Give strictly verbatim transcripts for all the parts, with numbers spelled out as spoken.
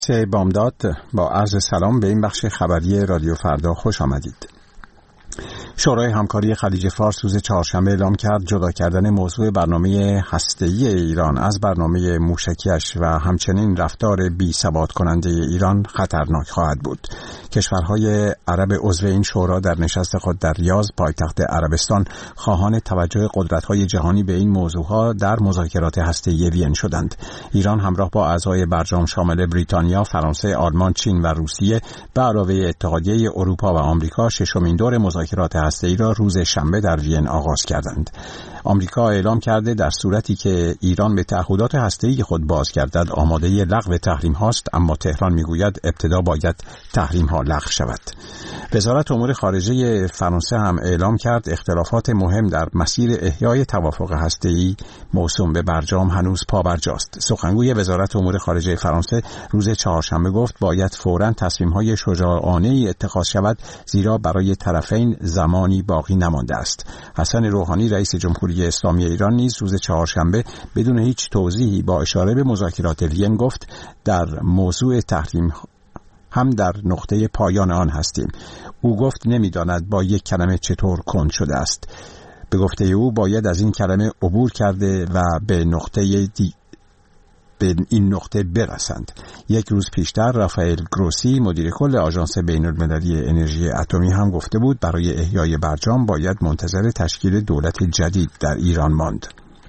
سه بامداد با عرض سلام به این بخش خبری رادیو فردا خوش آمدید. شورای همکاری خلیج فارس روز چهارشنبه اعلام کرد جدا کردن موضوع برنامه هسته‌ای ایران از برنامه موشکیش و همچنین رفتار بی ثبات کننده ایران خطرناک خواهد بود. کشورهای عرب عضو این شورا در نشست خود در ریاض پایتخت عربستان خواهان توجه قدرت‌های جهانی به این موضوعها در مذاکرات هسته‌ای وین شدند. ایران همراه با اعضای برجام شامل بریتانیا، فرانسه، آلمان، چین و روسیه به علاوه اتحادیه اروپا و آمریکا ششمین دور مذاکرات هسته‌ای را روز شنبه در وین آغاز کردند. آمریکا اعلام کرده در صورتی که ایران به تعهدات هسته‌ای خود باز گردد آماده لغو تحریم هاست، اما تهران میگوید ابتدا باید تحریم ها لغو شود. وزارت امور خارجه فرانسه هم اعلام کرد اختلافات مهم در مسیر احیای توافق هسته‌ای موسوم به برجام هنوز پابرجاست. سخنگوی وزارت امور خارجه فرانسه روز چهارشنبه گفت باید فوراً تصمیم‌های شجاعانه‌ای اتخاذ شود زیرا برای طرفین زمانی باقی نمانده است. حسن روحانی رئیس جمهوری اسلامی ایران نیز روز چهارشنبه بدون هیچ توضیحی با اشاره به مذاکرات وین گفت در موضوع تحریم هم در نقطه پایان آن هستیم. او گفت نمی‌داند با یک کلمه چطور کند شده است. به گفته او باید از این کلمه عبور کرده و به نقطه دی به این نقطه برسند. یک روز پیشتر رافائل گروسی مدیر کل آژانس بین‌المللی انرژی اتمی هم گفته بود برای احیای برجام باید منتظر تشکیل دولت جدید در ایران ماند.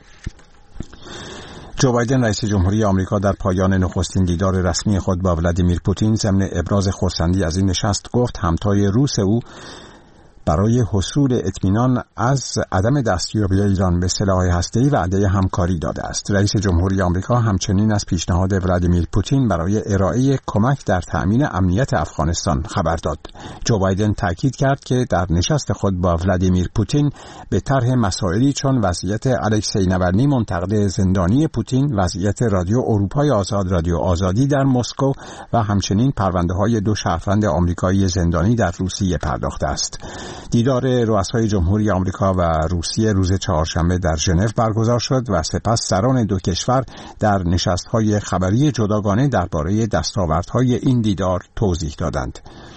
جو بایدن رئیس جمهوری آمریکا در پایان نخستین دیدار رسمی خود با ولادیمیر پوتین ضمن ابراز خرسندی از این نشست گفت همتای روس او برای حصول اطمینان از عدم دستیابی ایران به سلاح هسته‌ای وعده همکاری داده است. رئیس جمهوری آمریکا همچنین از پیشنهاد ولادیمیر پوتین برای ارائه کمک در تأمین امنیت افغانستان خبر داد. جو بایدن تاکید کرد که در نشست خود با ولادیمیر پوتین به طرح مسائلی چون وضعیت الکسی ناوالنی منتقد زندانی پوتین، وضعیت رادیو اروپای آزاد، رادیو آزادی در مسکو و همچنین پرونده‌های دو شهروند آمریکایی زندانی در روسیه پرداخته است. دیدار رؤسای جمهوری آمریکا و روسیه روز چهارشنبه در ژنو برگزار شد و سپس سران دو کشور در نشست‌های خبری جداگانه درباره دستاوردهای این دیدار توضیح دادند.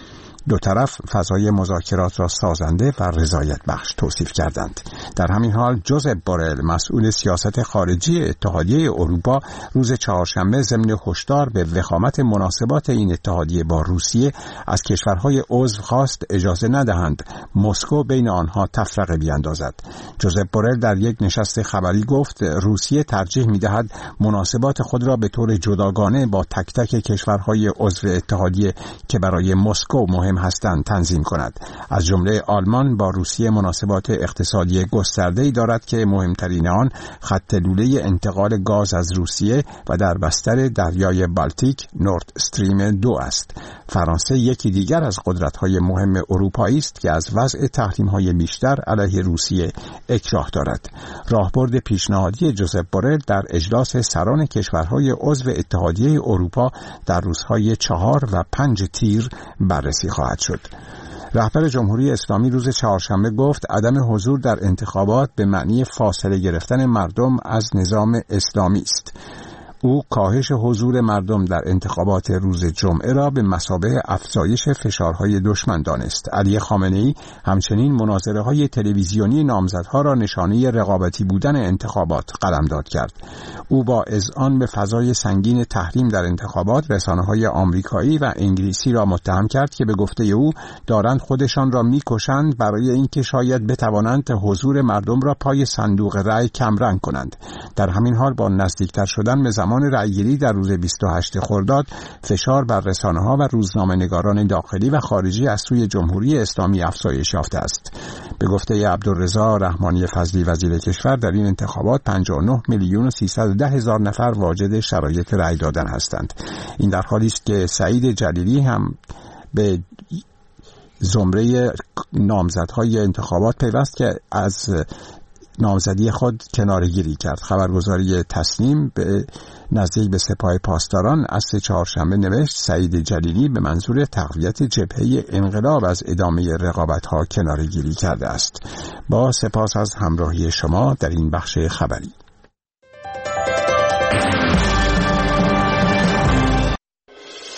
دو طرف فضای مذاکرات را سازنده و رضایت بخش توصیف کردند. در همین حال جوزپ بورل مسئول سیاست خارجی اتحادیه اروپا روز چهارشنبه ضمن هشدار به وخامت مناسبات این اتحادیه با روسیه از کشورهای عضو خواست اجازه ندهند مسکو بین آنها تفرقه بیاندازد. جوزپ بورل در یک نشست خبری گفت روسیه ترجیح می‌دهد مناسبات خود را به طور جداگانه با تک تک کشورهای عضو اتحادیه که برای مسکو مهم هستند تنظیم کند. از جمله آلمان با روسیه مناسبات اقتصادی گسترده‌ای دارد که مهمترین آن خط لوله انتقال گاز از روسیه و در بستر دریای بالتیک نورد استریم دو است. فرانسه یکی دیگر از قدرت‌های مهم اروپایی است که از وضع تحریم‌های بیشتر علیه روسیه اکراه دارد. راهبرد پیشنهادی جوزپ بورل در اجلاس سران کشورهای عضو اتحادیه اروپا در روزهای چهار و پنج تیر بررسی خواهد شد. رهبر جمهوری اسلامی روز چهارشنبه گفت عدم حضور در انتخابات به معنی فاصله گرفتن مردم از نظام اسلامی است. او کاهش حضور مردم در انتخابات روز جمعه را به مثابه افزایش فشارهای دشمن دانست. علی خامنه‌ای همچنین مناظره‌های تلویزیونی نامزدها را نشانه رقابتی بودن انتخابات قلمداد کرد. او با اذعان به فضای سنگین تحریم در انتخابات رسانه‌های آمریکایی و انگلیسی را متهم کرد که به گفته او دارند خودشان را می‌کشند برای اینکه شاید بتوانند حضور مردم را پای صندوق رأی کمرنگ کنند. در همین حال با نزدیکتر شدن به زمان رأیگیری در روز بیست و هشتم خرداد فشار بر رسانه‌ها و روزنامه‌نگاران داخلی و خارجی از سوی جمهوری اسلامی افزایش یافته است. به گفته عبدالرضا رحمانی فضلی وزیر کشور در این انتخابات پنجاه و نه میلیون و سیصد و ده هزار نفر واجد شرایط رأی دادن هستند. این در حالی است که سعید جلیلی هم به زمره نامزدهای انتخابات پیوست که از نامزدی خود کناره‌گیری کرد. خبرگزاری تسنیم به نزدیک به سپاه پاسداران از چهارشنبه نوشت سعید جلیلی به منظور تقویت جبهه انقلاب از ادامه رقابت‌ها کناره‌گیری کرده است. با سپاس از همراهی شما در این بخش خبری.